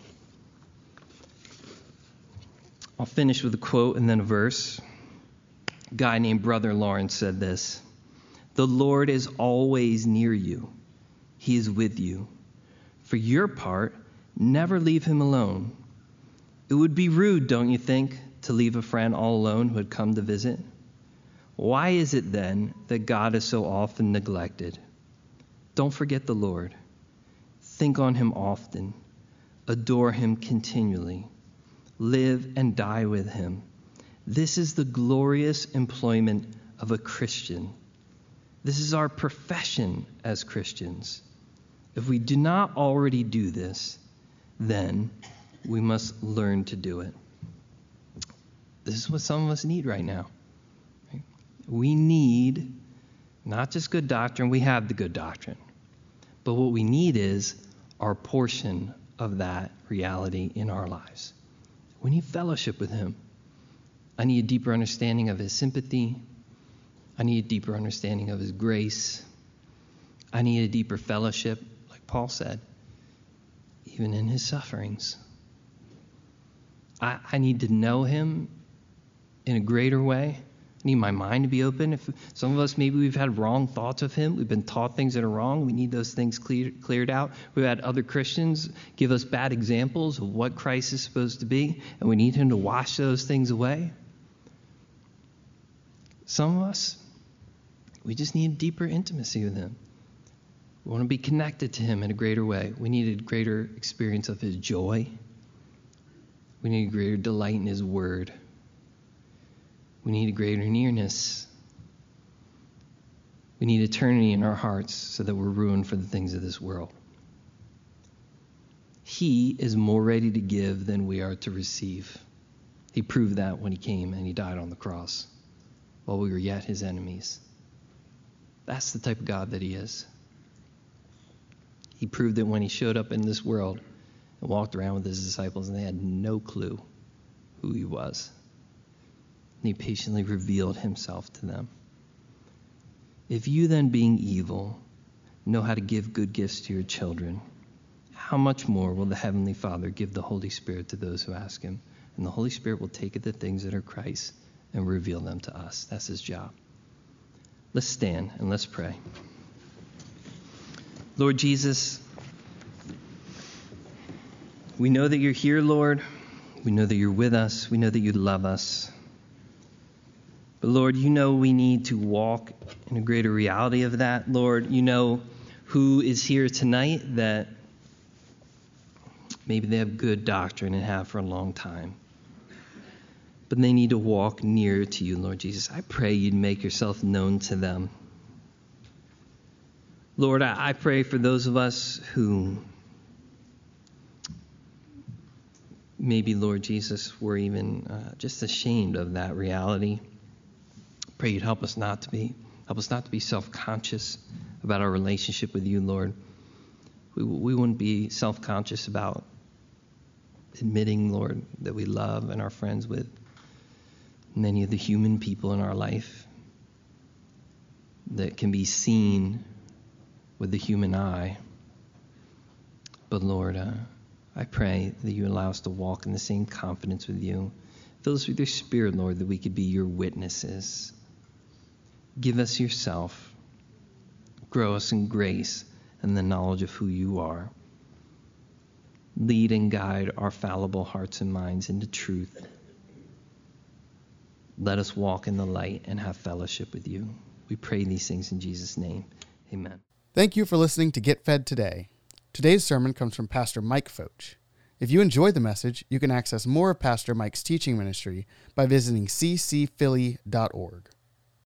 I'll finish with a quote and then a verse. A guy named Brother Lawrence said this: "The Lord is always near you. He is with you. For your part, never leave him alone. It would be rude, don't you think, to leave a friend all alone who had come to visit? Why is it then that God is so often neglected? Don't forget the Lord. Think on him often. Adore him continually. Live and die with him. This is the glorious employment of a Christian. This is our profession as Christians. If we do not already do this, then we must learn to do it." This is what some of us need right now. We need not just good doctrine, we have the good doctrine. But what we need is our portion of that reality in our lives. We need fellowship with him. I need a deeper understanding of his sympathy. I need a deeper understanding of his grace. I need a deeper fellowship, like Paul said, even in his sufferings. I need to know him in a greater way. I need my mind to be open. If some of us, maybe we've had wrong thoughts of him. We've been taught things that are wrong. We need those things cleared out. We've had other Christians give us bad examples of what Christ is supposed to be, and we need him to wash those things away. Some of us, we just need deeper intimacy with him. We want to be connected to him in a greater way. We need a greater experience of his joy. We need a greater delight in his word. We need a greater nearness. We need eternity in our hearts so that we're ruined for the things of this world. He is more ready to give than we are to receive. He proved that when he came and he died on the cross while we were yet his enemies. That's the type of God that he is. He proved it when he showed up in this world and walked around with his disciples, and they had no clue who he was. And he patiently revealed himself to them. If you then, being evil, know how to give good gifts to your children, how much more will the Heavenly Father give the Holy Spirit to those who ask him? And the Holy Spirit will take the things that are Christ and reveal them to us. That's his job. Let's stand and let's pray. Lord Jesus, we know that you're here, Lord. We know that you're with us. We know that you love us. But Lord, you know we need to walk in a greater reality of that. Lord, you know who is here tonight that maybe they have good doctrine and have for a long time, but they need to walk nearer to you, Lord Jesus. I pray you'd make yourself known to them. Lord, I pray for those of us who maybe, Lord Jesus, were even just ashamed of that reality. Pray you'd help us not to be. Help us not to be self-conscious about our relationship with you, Lord. We wouldn't be self-conscious about admitting, Lord, that we love and are friends with many of the human people in our life that can be seen with the human eye. But Lord, I pray that you allow us to walk in the same confidence with you. Fill us with your Spirit, Lord, that we could be your witnesses. Give us yourself. Grow us in grace and the knowledge of who you are. Lead and guide our fallible hearts and minds into truth. Let us walk in the light and have fellowship with you. We pray these things in Jesus' name. Amen. Thank you for listening to Get Fed Today. Today's sermon comes from Pastor Mike Foch. If you enjoyed the message, you can access more of Pastor Mike's teaching ministry by visiting ccphilly.org.